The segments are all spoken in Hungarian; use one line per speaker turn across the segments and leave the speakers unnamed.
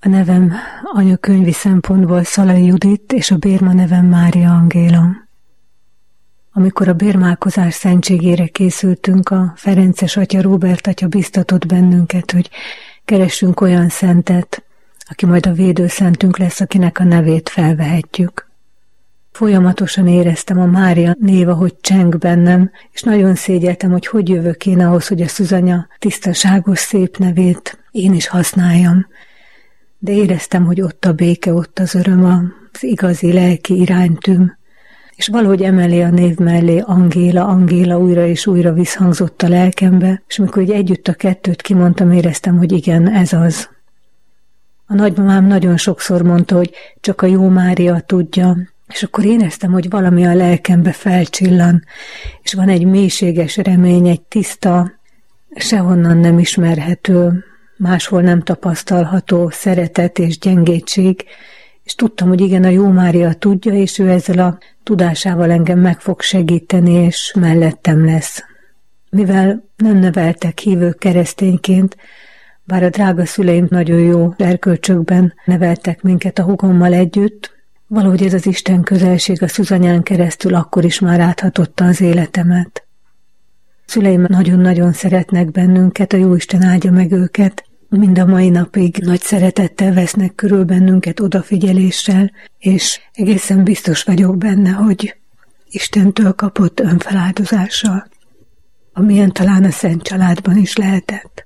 A nevem anyakönyvi szempontból Szalai Judit, és a bérma nevem Mária Angéla. Amikor a bérmálkozás szentségére készültünk, a Ferences atya, Róbert atya biztatott bennünket, hogy keressünk olyan szentet, aki majd a védőszentünk lesz, akinek a nevét felvehetjük. Folyamatosan éreztem a Mária név, ahogy cseng bennem, és nagyon szégyeltem, hogy jövök én ahhoz, hogy a Szűzanya tisztaságos, szép nevét én is használjam. De éreztem, hogy ott a béke, ott az öröm, az igazi lelki iránytűm, és valahogy emellé a név mellé Angéla, Angéla újra és újra visszhangzott a lelkembe, és amikor együtt a kettőt kimondtam, éreztem, hogy igen, ez az. A nagymamám nagyon sokszor mondta, hogy csak a jó Mária tudja, és akkor éreztem, hogy valami a lelkembe felcsillan, és van egy mélységes remény, egy tiszta, sehonnan nem ismerhető, máshol nem tapasztalható szeretet és gyengétség, és tudtam, hogy igen, a jó Mária tudja, és ő ezzel a tudásával engem meg fog segíteni, és mellettem lesz. Mivel nem neveltek hívő keresztényként, bár a drága szüleim nagyon jó erkölcsökben neveltek minket a húgommal együtt, valahogy ez az Isten közelség a Szűzanyán keresztül akkor is már áthatotta az életemet. Szüleim nagyon-nagyon szeretnek bennünket, a Jóisten áldja meg őket, mind a mai napig nagy szeretettel vesznek körül bennünket, odafigyeléssel, és egészen biztos vagyok benne, hogy Istentől kapott önfeláldozással, amilyen talán a Szent Családban is lehetett.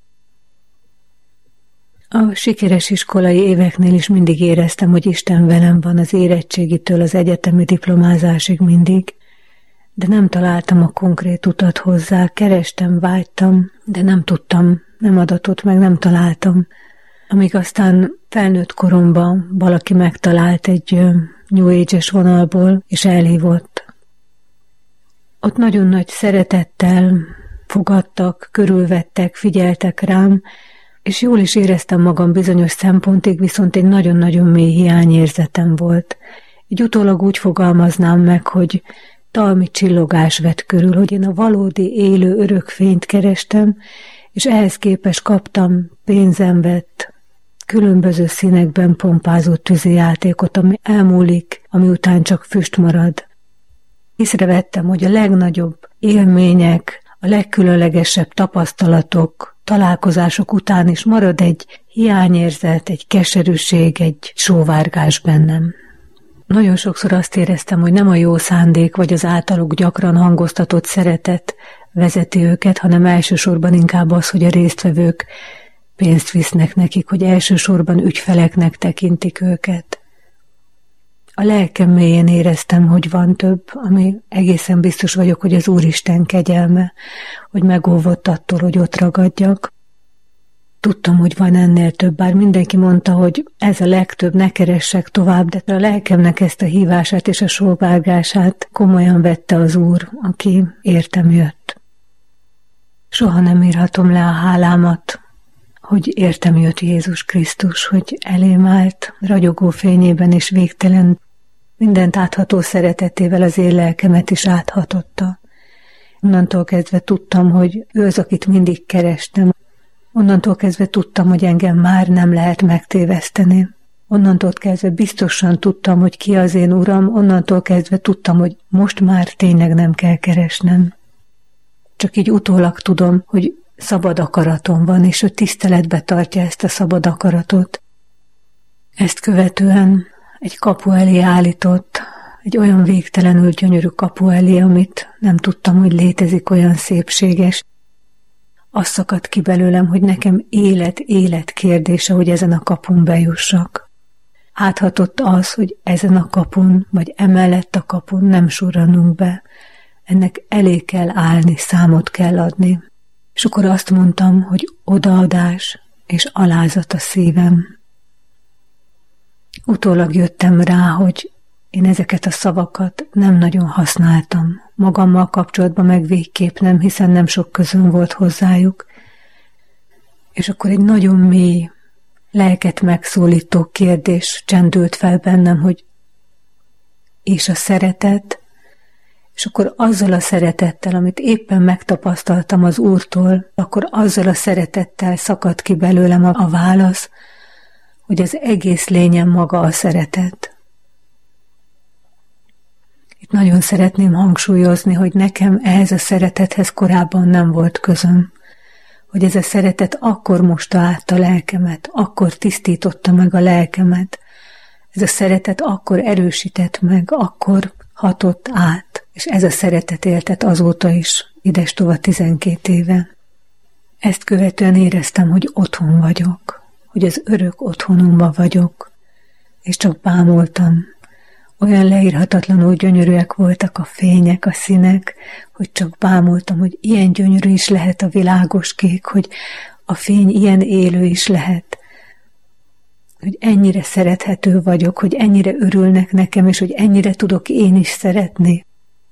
A sikeres iskolai éveknél is mindig éreztem, hogy Isten velem van az érettségitől az egyetemi diplomázásig mindig, de nem találtam a konkrét utat hozzá, kerestem, vágytam, de nem tudtam, nem adatott meg, nem találtam. Amíg aztán felnőtt koromban valaki megtalált egy New Age-es vonalból, és elhívott. Ott nagyon nagy szeretettel fogadtak, körülvettek, figyeltek rám, és jól is éreztem magam bizonyos szempontig, viszont egy nagyon-nagyon mély hiányérzetem volt. Így utólag úgy fogalmaznám meg, hogy talmi csillogás vett körül, hogy én a valódi, élő, örök fényt kerestem, és ehhez képest kaptam, pénzem vett, különböző színekben pompázott tűzijátékot, ami elmúlik, ami után csak füst marad. Észrevettem, hogy a legnagyobb élmények, a legkülönlegesebb tapasztalatok, találkozások után is marad egy hiányérzet, egy keserűség, egy sóvárgás bennem. Nagyon sokszor azt éreztem, hogy nem a jó szándék vagy az általuk gyakran hangoztatott szeretet vezeti őket, hanem elsősorban inkább az, hogy a résztvevők pénzt visznek nekik, hogy elsősorban ügyfeleknek tekintik őket. A lelkem mélyén éreztem, hogy van több, ami egészen biztos vagyok, hogy az Úristen kegyelme, hogy megóvott attól, hogy ott ragadjak. Tudtam, hogy van ennél több, bár mindenki mondta, hogy ez a legtöbb, ne keressek tovább, de a lelkemnek ezt a hívását és a sóvárgását komolyan vette az Úr, aki értem jött. Soha nem írhatom le a hálámat, hogy értem jött Jézus Krisztus, hogy elém állt, ragyogó fényében és végtelen, mindent átható szeretetével az én lelkemet is áthatotta. Onnantól kezdve tudtam, hogy ő az, akit mindig kerestem. Onnantól kezdve tudtam, hogy engem már nem lehet megtéveszteni. Onnantól kezdve biztosan tudtam, hogy ki az én Uram, onnantól kezdve tudtam, hogy most már tényleg nem kell keresnem. Csak így utólag tudom, hogy szabad akaratom van, és ő tiszteletbe tartja ezt a szabad akaratot. Ezt követően egy kapu elé állított, egy olyan végtelenül gyönyörű kapu elé, amit nem tudtam, hogy létezik, olyan szépséges. Az szakadt ki belőlem, hogy nekem élet kérdése, hogy ezen a kapun bejussak. Áthatott az, hogy ezen a kapun, vagy emellett a kapun nem surranunk be. Ennek elé kell állni, számot kell adni. És akkor azt mondtam, hogy odaadás és alázat a szívem. Utólag jöttem rá, hogy én ezeket a szavakat nem nagyon használtam. Magammal kapcsolatban meg végképp nem, hiszen nem sok közöm volt hozzájuk. És akkor egy nagyon mély, lelket megszólító kérdés csendült fel bennem, hogy és a szeretet, és akkor azzal a szeretettel, amit éppen megtapasztaltam az Úrtól, akkor azzal a szeretettel szakadt ki belőlem a válasz, hogy az egész lényem maga a szeretet. Itt nagyon szeretném hangsúlyozni, hogy nekem ehhez a szeretethez korábban nem volt közöm, hogy ez a szeretet akkor mosta át a lelkemet, akkor tisztította meg a lelkemet, ez a szeretet akkor erősített meg, akkor hatott át, és ez a szeretet éltet azóta is, idestova 12 éve. Ezt követően éreztem, hogy otthon vagyok, hogy az örök otthonomban vagyok, és csak bámultam. Olyan leírhatatlanul gyönyörűek voltak a fények, a színek, hogy csak bámultam, hogy ilyen gyönyörű is lehet a világos kék, hogy a fény ilyen élő is lehet, hogy ennyire szerethető vagyok, hogy ennyire örülnek nekem, és hogy ennyire tudok én is szeretni.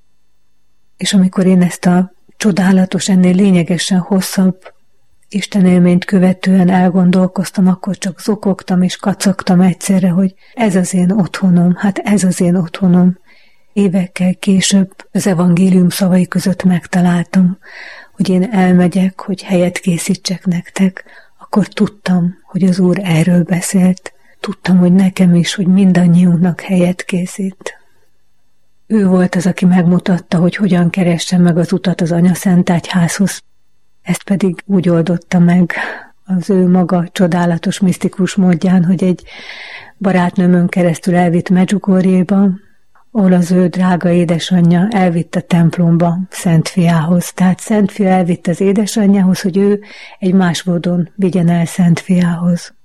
És amikor én ezt a csodálatos, ennél lényegesen hosszabb istenélményt követően elgondolkoztam, akkor csak zokogtam és kacagtam egyszerre, hogy ez az én otthonom, hát ez az én otthonom. Évekkel később az evangélium szavai között megtaláltam, hogy én elmegyek, hogy helyet készítsek nektek, akkor tudtam, hogy az Úr erről beszélt. Tudtam, hogy nekem is, hogy mindannyiunknak helyet készít. Ő volt az, aki megmutatta, hogy hogyan keressem meg az utat az Anyaszentegyházhoz. Ezt pedig úgy oldotta meg az ő maga csodálatos, misztikus módján, hogy egy barátnőmön keresztül elvitt Medjugorjéba, ahol az ő drága édesanyja elvitt a templomba Szent Fiához. Tehát Szent Fia elvitt az édesanyjához, hogy ő egy más módon vigyen el Szent Fiához.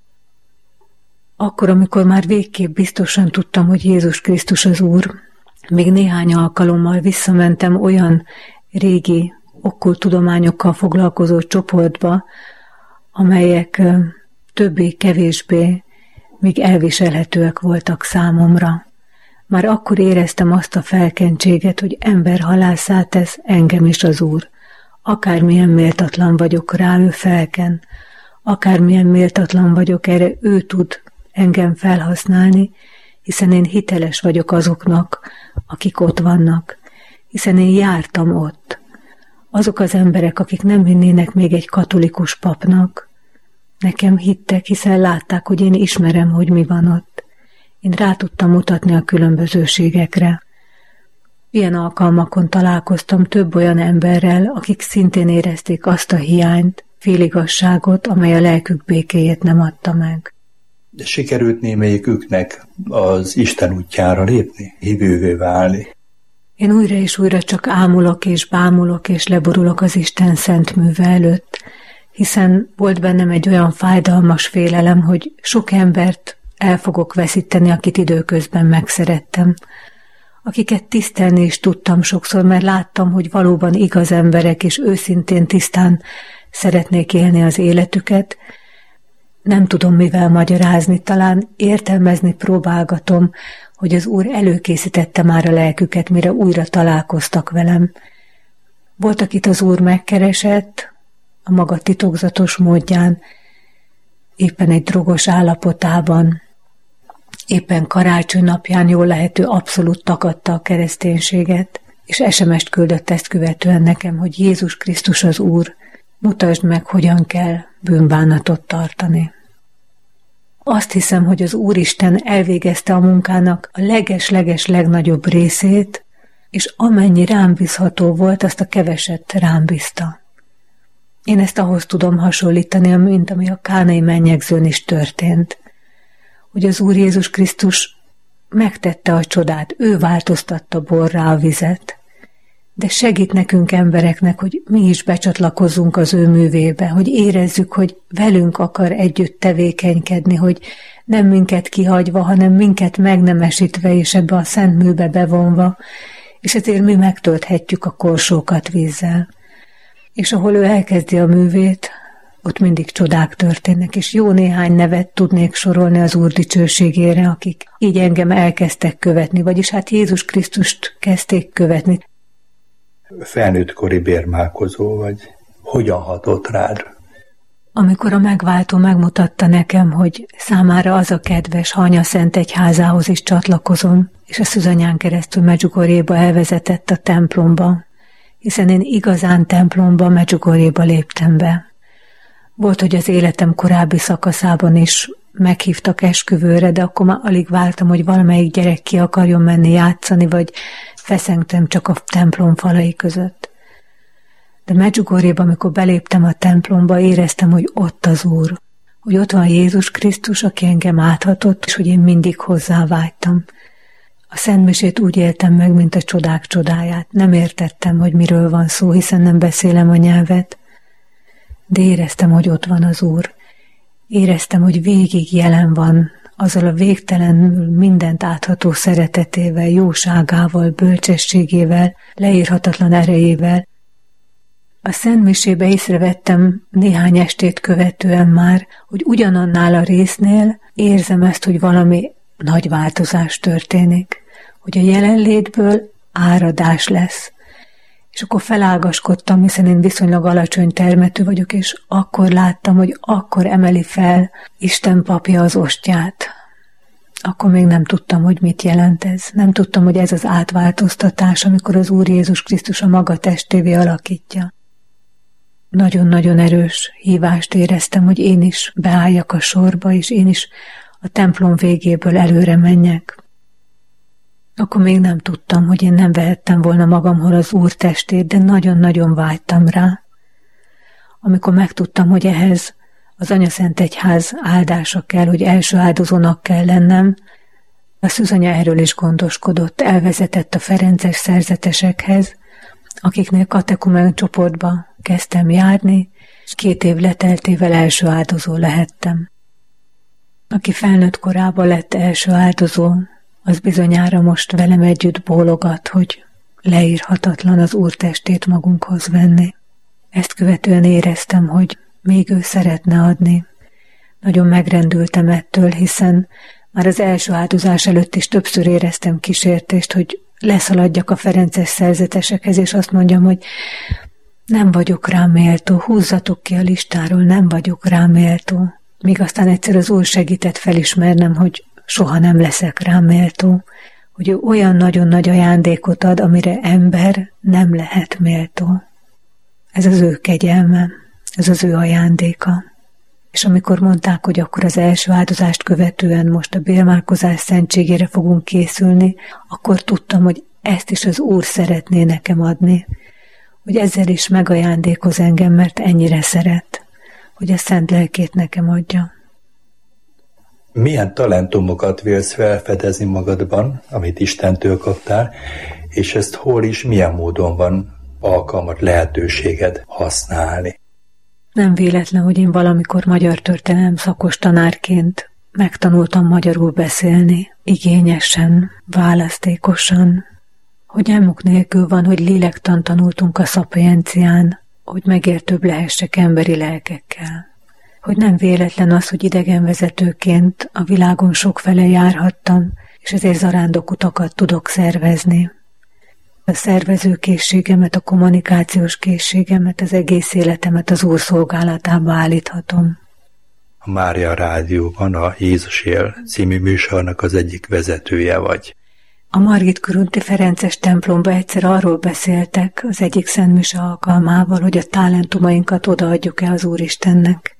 Akkor, amikor már végképp biztosan tudtam, hogy Jézus Krisztus az Úr, még néhány alkalommal visszamentem olyan régi, okkult tudományokkal foglalkozó csoportba, amelyek többé-kevésbé még elviselhetőek voltak számomra. Már akkor éreztem azt a felkentséget, hogy emberhalásszá tesz engem is az Úr. Akármilyen méltatlan vagyok rá, ő felken. Akármilyen méltatlan vagyok, erre ő tud engem felhasználni, hiszen én hiteles vagyok azoknak, akik ott vannak, hiszen én jártam ott. Azok az emberek, akik nem hinnének még egy katolikus papnak, nekem hittek, hiszen látták, hogy én ismerem, hogy mi van ott. Én rá tudtam mutatni a különbözőségekre. Ilyen alkalmakon találkoztam több olyan emberrel, akik szintén érezték azt a hiányt, féligasságot, amely a lelkük békéjét nem adta meg.
De sikerült némelyiküknek az Isten útjára lépni, hívővé válni?
Én újra és újra csak ámulok és bámulok és leborulok az Isten szent műve előtt, hiszen volt bennem egy olyan fájdalmas félelem, hogy sok embert el fogok veszíteni, akit időközben megszerettem, akiket tisztelni is tudtam sokszor, mert láttam, hogy valóban igaz emberek, és őszintén tisztán szeretnék élni az életüket. Nem tudom mivel magyarázni, talán értelmezni próbálgatom, hogy az Úr előkészítette már a lelküket, mire újra találkoztak velem. Volt, akit az Úr megkeresett, a maga titokzatos módján, éppen egy drogos állapotában, éppen karácsony napján jól lehető abszolút tagadta a kereszténységet, és SMS-t küldött ezt követően nekem, hogy Jézus Krisztus az Úr, mutasd meg, hogyan kell bűnbánatot tartani. Azt hiszem, hogy az Úristen elvégezte a munkának a leges-leges legnagyobb részét, és amennyi rám bízható volt, azt a keveset rám bízta. Én ezt ahhoz tudom hasonlítani, mint ami a kánai mennyegzőn is történt, hogy az Úr Jézus Krisztus megtette a csodát, ő változtatta borrá a vizet, de segít nekünk embereknek, hogy mi is becsatlakozzunk az ő művébe, hogy érezzük, hogy velünk akar együtt tevékenykedni, hogy nem minket kihagyva, hanem minket megnemesítve és ebbe a szent műbe bevonva, és ezért mi megtölthetjük a korsókat vízzel. És ahol ő elkezdi a művét, ott mindig csodák történnek, és jó néhány nevet tudnék sorolni az Úr dicsőségére, akik így engem elkezdtek követni, vagyis hát Jézus Krisztust kezdték követni.
Felnőttkori bérmálkozó vagy. Hogyan hatott rád?
Amikor a megváltó megmutatta nekem, hogy számára az a kedves, ha Anyaszentegyházához is csatlakozom, és a Szűzanyán keresztül Medjugorjéba elvezetett a templomba, hiszen én igazán templomba, Medjugorjéba léptem be. Volt, hogy az életem korábbi szakaszában is meghívtak esküvőre, de akkor már alig vártam, hogy valamelyik gyerek ki akarjon menni játszani, vagy feszengtem csak a templom falai között. De Medjugorjéba, amikor beléptem a templomba, éreztem, hogy ott az Úr, hogy ott van Jézus Krisztus, aki engem áthatott, és hogy én mindig hozzá vágytam. A szentmisét úgy éltem meg, mint a csodák csodáját. Nem értettem, hogy miről van szó, hiszen nem beszélem a nyelvet, de éreztem, hogy ott van az Úr. Éreztem, hogy végig jelen van, azzal a végtelenül mindent átható szeretetével, jóságával, bölcsességével, leírhatatlan erejével. A szentmisébe észrevettem néhány estét követően már, hogy ugyanannál a résznél érzem ezt, hogy valami nagy változás történik, hogy a jelenlétből áradás lesz. És akkor felágaskodtam, hiszen én viszonylag alacsony termetű vagyok, és akkor láttam, hogy akkor emeli fel Isten papja az ostját. Akkor még nem tudtam, hogy mit jelent ez. Nem tudtam, hogy ez az átváltoztatás, amikor az Úr Jézus Krisztus a maga testévé alakítja. Nagyon-nagyon erős hívást éreztem, hogy én is beálljak a sorba, és én is a templom végéből előre menjek. Akkor még nem tudtam, hogy én nem vehettem volna magamhoz az Úr testét, de nagyon-nagyon vágytam rá. Amikor megtudtam, hogy ehhez az Anyaszentegyház áldása kell, hogy első áldozónak kell lennem, a szűzanya erről is gondoskodott, elvezetett a ferences szerzetesekhez, akiknél katekumen csoportba kezdtem járni, és 2 év leteltével első áldozó lehettem. Aki felnőtt korában lett első áldozó, az bizonyára most velem együtt bólogat, hogy leírhatatlan az Úr testét magunkhoz venni. Ezt követően éreztem, hogy még ő szeretne adni. Nagyon megrendültem ettől, hiszen már az első áldozás előtt is többször éreztem kísértést, hogy leszaladjak a ferences szerzetesekhez, és azt mondjam, hogy nem vagyok rá méltó, húzzatok ki a listáról, nem vagyok rá méltó. Míg aztán egyszer az Úr segített felismernem, hogy soha nem leszek rá méltó, hogy ő olyan nagyon nagy ajándékot ad, amire ember nem lehet méltó. Ez az ő kegyelme, ez az ő ajándéka. És amikor mondták, hogy akkor az első áldozást követően most a bélmálkozás szentségére fogunk készülni, akkor tudtam, hogy ezt is az Úr szeretné nekem adni, hogy ezzel is megajándékoz engem, mert ennyire szeret, hogy a szent lelkét nekem adja.
Milyen talentumokat vélsz felfedezni magadban, amit Istentől kaptál, és ezt hol is, milyen módon van alkalmat, lehetőséged használni?
Nem véletlen, hogy én valamikor magyar történelem szakos tanárként megtanultam magyarul beszélni, igényesen, választékosan, hogy nyomuk nélkül van, hogy lélektant tanultunk a szapiencián, hogy megértőbb lehessek emberi lelkekkel. Hogy nem véletlen az, hogy idegenvezetőként a világon sokfele járhattam, és ezért zarándokutakat tudok szervezni. A szervezőkészségemet, a kommunikációs készségemet, az egész életemet az Úr szolgálatába állíthatom.
A Mária Rádióban a Jézus él című műsornak az egyik vezetője vagy.
A Margit-Körúti Ferences templomba egyszer arról beszéltek az egyik szentmise alkalmával, hogy a talentumainkat odaadjuk-e az Úristennek.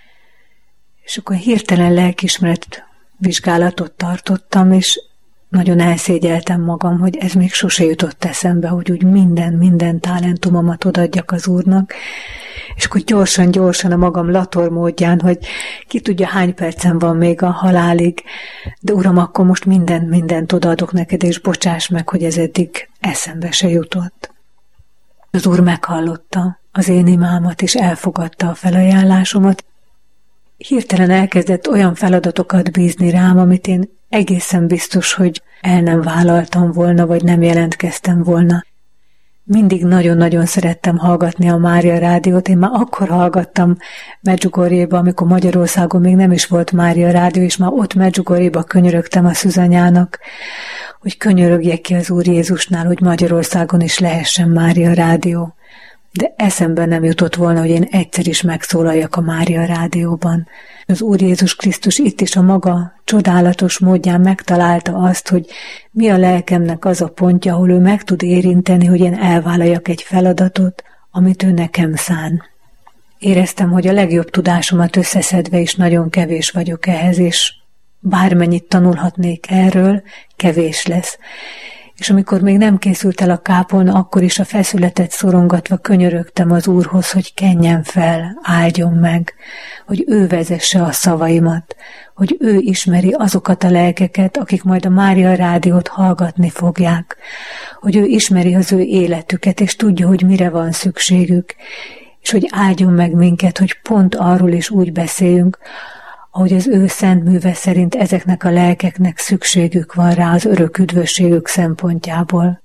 És akkor hirtelen lelkiismeret vizsgálatot tartottam, és nagyon elszégyeltem magam, hogy ez még sose jutott eszembe, hogy úgy minden talentumomat odaadjak az Úrnak, és akkor gyorsan a magam lator módján, hogy ki tudja, hány percem van még a halálig, de Uram, akkor most mindent odaadok neked, és bocsáss meg, hogy ez eddig eszembe se jutott. Az Úr meghallotta az én imámat, és elfogadta a felajánlásomat. Hirtelen elkezdett olyan feladatokat bízni rám, amit én egészen biztos, hogy el nem vállaltam volna, vagy nem jelentkeztem volna. Mindig nagyon-nagyon szerettem hallgatni a Mária Rádiót. Én már akkor hallgattam Medjugorjéba, amikor Magyarországon még nem is volt Mária Rádió, és már ott Medjugorjéba könyörögtem a szűzanyának, hogy könyörögjek ki az Úr Jézusnál, hogy Magyarországon is lehessen Mária Rádió. De eszembe nem jutott volna, hogy én egyszer is megszólaljak a Mária Rádióban. Az Úr Jézus Krisztus itt is a maga csodálatos módján megtalálta azt, hogy mi a lelkemnek az a pontja, ahol ő meg tud érinteni, hogy én elvállaljak egy feladatot, amit ő nekem szán. Éreztem, hogy a legjobb tudásomat összeszedve is nagyon kevés vagyok ehhez, és bármennyit tanulhatnék erről, kevés lesz. És amikor még nem készült el a kápolna, akkor is a feszületet szorongatva könyörögtem az Úrhoz, hogy kenjen fel, áldjon meg, hogy ő vezesse a szavaimat, hogy ő ismeri azokat a lelkeket, akik majd a Mária Rádiót hallgatni fogják, hogy ő ismeri az ő életüket, és tudja, hogy mire van szükségük, és hogy áldjon meg minket, hogy pont arról is úgy beszéljünk, ahogy az ő szent műve szerint ezeknek a lelkeknek szükségük van rá az örök üdvösségük szempontjából.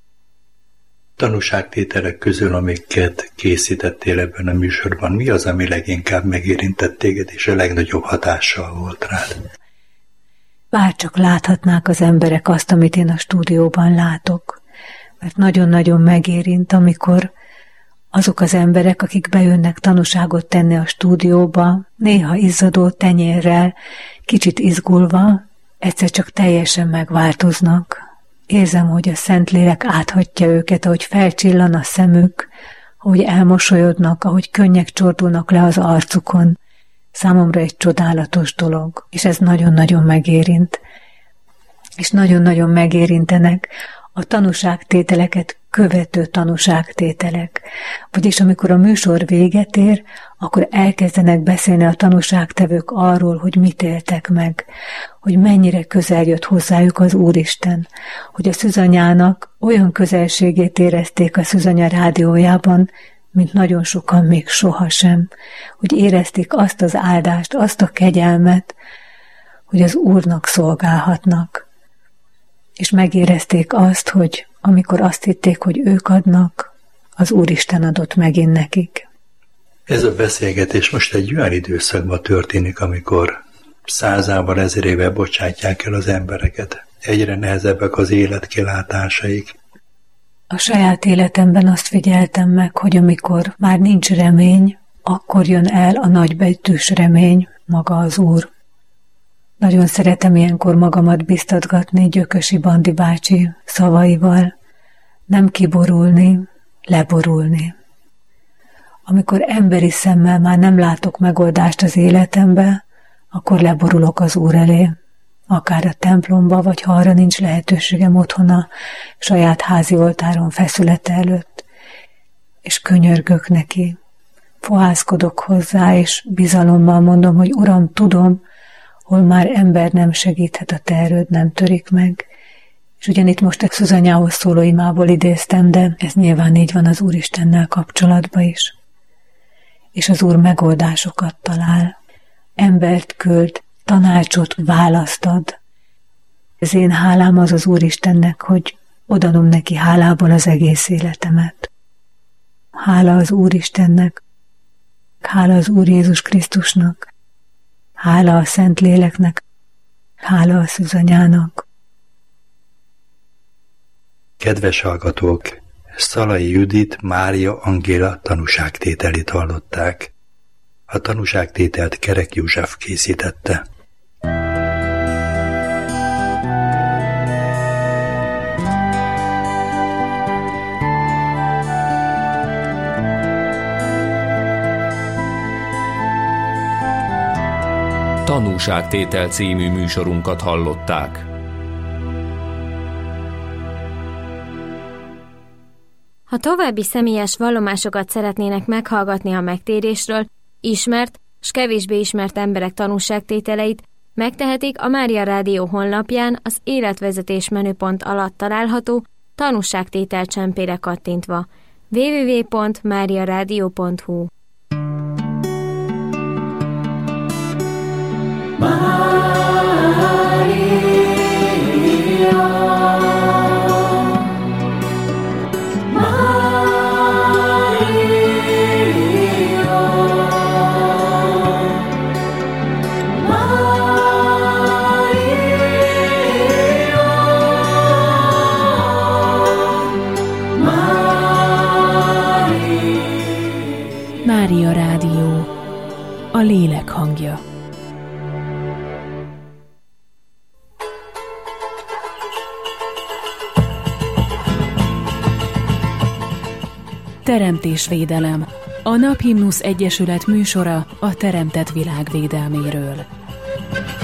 Tanúságtételek közül, amiket készítettél ebben a műsorban, mi az, ami leginkább megérintett téged, és a legnagyobb hatással volt rád?
Bárcsak láthatnák az emberek azt, amit én a stúdióban látok, mert nagyon-nagyon megérint, amikor azok az emberek, akik bejönnek tanúságot tenni a stúdióba, néha izzadó tenyérrel, kicsit izgulva, egyszer csak teljesen megváltoznak. Érzem, hogy a Szentlélek áthatja őket, ahogy felcsillan a szemük, ahogy elmosolyodnak, ahogy könnyek csordulnak le az arcukon. Számomra egy csodálatos dolog, és ez nagyon-nagyon megérint. És nagyon-nagyon megérintenek a tanúságtételeket követő tanúságtételek. Vagyis amikor a műsor véget ér, akkor elkezdenek beszélni a tanúságtevők arról, hogy mit éltek meg, hogy mennyire közel jött hozzájuk az Úristen, hogy a Szűzanyának olyan közelségét érezték a Szűzanya rádiójában, mint nagyon sokan még sohasem, hogy érezték azt az áldást, azt a kegyelmet, hogy az Úrnak szolgálhatnak. És megérezték azt, hogy amikor azt hitték, hogy ők adnak, az Úristen adott megint nekik.
Ez a beszélgetés most egy olyan időszakban történik, amikor 100-ával, 1000-ével bocsátják el az embereket. Egyre nehezebbek az életkilátásaik.
A saját életemben azt figyeltem meg, hogy amikor már nincs remény, akkor jön el a nagybetűs remény, maga az Úr. Nagyon szeretem ilyenkor magamat biztatgatni Gyökösi Bandi bácsi szavaival, nem kiborulni, leborulni. Amikor emberi szemmel már nem látok megoldást az életembe, akkor leborulok az Úr elé, akár a templomba, vagy ha arra nincs lehetőségem otthon a saját házi oltáron feszülete előtt, és könyörgök neki, fohászkodok hozzá, és bizalommal mondom, hogy Uram, tudom, hol már ember nem segíthet, a te erőd nem törik meg. És ugyanitt most a Szűzanyához szóló imából idéztem, de ez nyilván így van az Úristennel kapcsolatban is. És az Úr megoldásokat talál, embert küld, tanácsot választad. Ez én hálám az az Úristennek, hogy odaadom neki hálából az egész életemet. Hála az Úristennek, hála az Úr Jézus Krisztusnak, hála a Szentléleknek, hála a Szűzanyának.
Kedves hallgatók, Szalai Judit Mária Angéla tanúságtételét hallották. A tanúságtételt Kerek József készítette.
Tanúságtétel című műsorunkat hallották.
Ha további személyes vallomásokat szeretnének meghallgatni a megtérésről, ismert s kevésbé ismert emberek tanúságtételeit, megtehetik a Mária Rádió honlapján az életvezetés menüpont alatt található tanúságtétel csempére kattintva. www.mariaradio.hu
Mária Rádió, a lélek hangja. Teremtésvédelem. A Naphimnusz Egyesület műsora a teremtett világ védelméről.